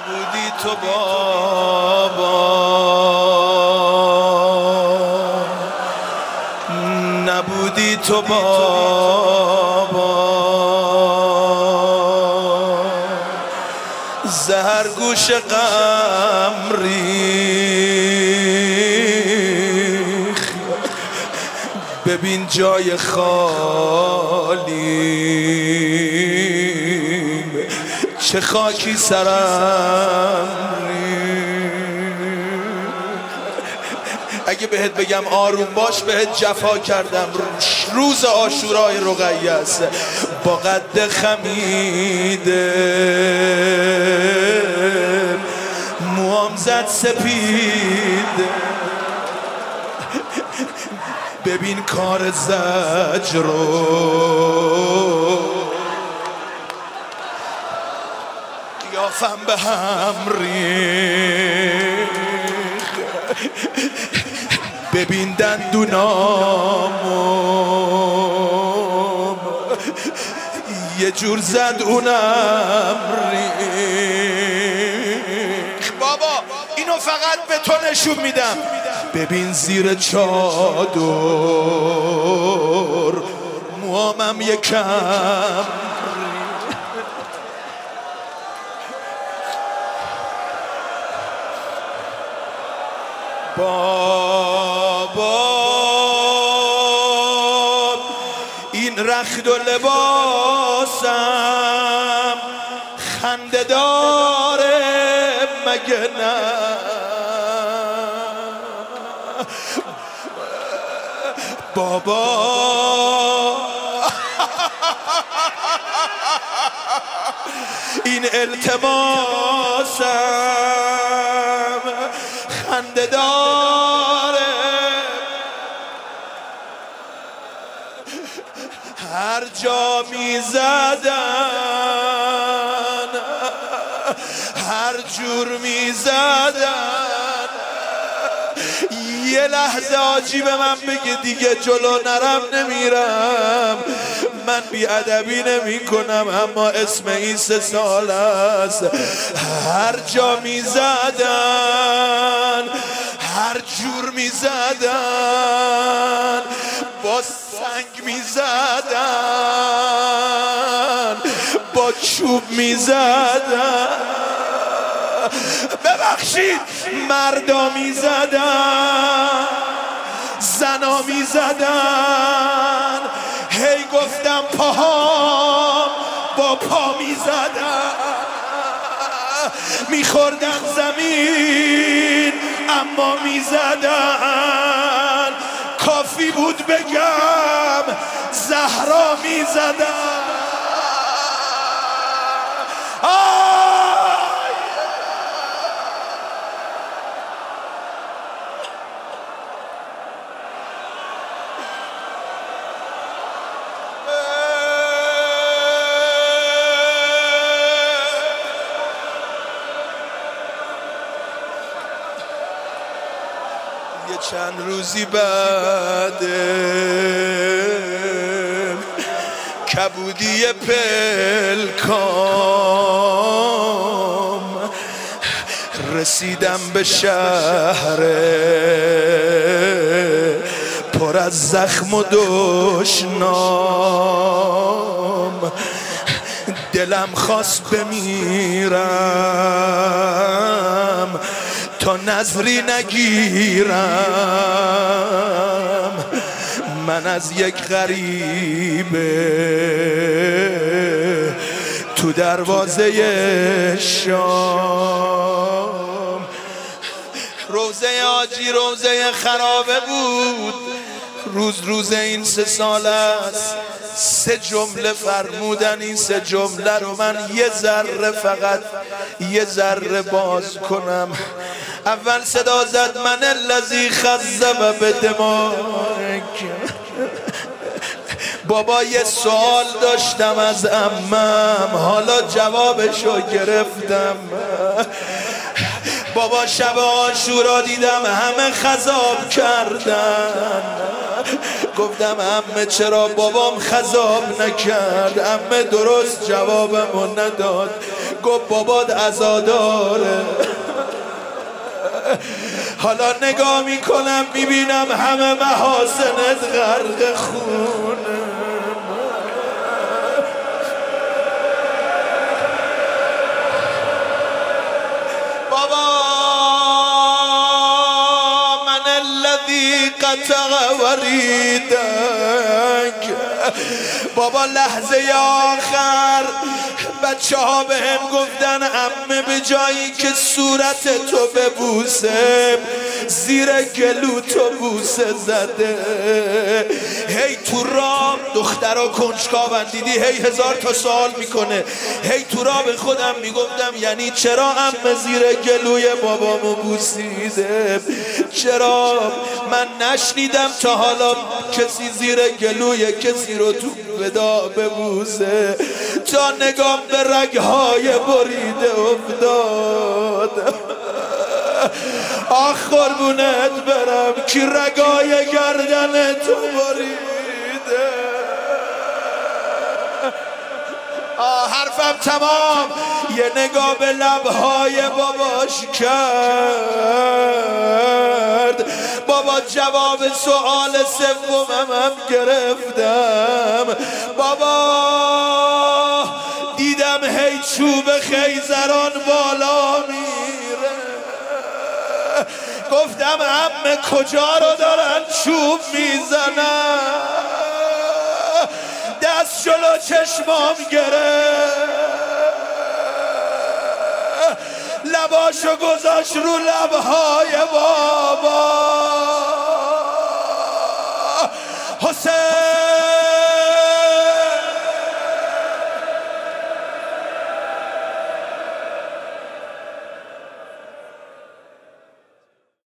نبودی تو بابا، نبودی تو بابا، زهر گوش غم ریخ، ببین جای خالی چه خاکی سرم اگه بهت بگم آروم باش بهت جفا کردم. روز عاشورای رقیه است با قد خمیده، موام زد سپید، ببین کار زجر رو قیافم به هم ریخ، ببین دندونامو یه جور زد اونم ریخ. بابا اینو فقط به تو نشون میدم. ببین زیر چادر موامم یکم بابا این رخت و لباسم خنده داره مگه نه؟ بابا این التماسم خنده داره، هر جا می زدن هر جور می زدن یه لحظه آجی به من بگه دیگه جلو نرم نمیرم. من بیادبی نمی کنم اما اسم این 3 سال است. هر جا می زدن هر جور می زدن، با سنگ می زدن با چوب می زدن، ببخشید مردا می زدن زنا می زدن، هی گفتم پاهام با پا می زدن، می خوردن زمین اما می زدن، کافی بود بگم زهرا می زدن. یه چند روزی بعد کبودی پلکام رسیدم به شهر پر از زخم و دشنام، دلم خواست بمیرم تا نظری نگیرم. من از یک غریبه تو دروازه شام، روزه آجی روزه خرابه بود. روز این 3 سال است. 3 جمله فرمودن، این 3 جمله رو من یه ذره فقط یه ذره باز کنم. اول صدا زد من الذی خذب بدماغک. بابا یه سوال داشتم از عمم، حالا جوابشو گرفتم. بابا شب عاشورا دیدم همه خضاب کردن، گفتم عمه چرا بابام خضاب نکرد؟ عمه درست جوابمو نداد، گفت بابات عزاداره. حالا نگاه میکنم میبینم همه محاسنت غرق خونه. بابا من الذی قطع وریدک. بابا لحظه آخر بچه ها به هم گفتن عمه به جایی که صورت تو ببوسه زیر گلو تو بوسه زده. هی تو راه دخترها کنجکاون دیدی هی هزار تا سوال میکنه. هی تو راه به خودم میگفتم یعنی چرا عمه زیر گلوی بابامو بوسیده؟ چرا من نشنیدم تا حالا کسی زیر گلوی کسی رو تو ودا ببوسه؟ تا نگام به رگهای بریده افتاد. آخ قربونت برم کی رگای گردن تو بریده. حرفم تمام. یه نگاه به لبهای باباش کرد. بابا جواب سوال سومم هم گرفتم. بابا دیدم هی چوب خیزران بالا میره. گفتم عمه کجا رو دارن چوب میزنن؟ دست جلو چشمام گرفت. لباشو گذاشت رو لبهای بابا. حسین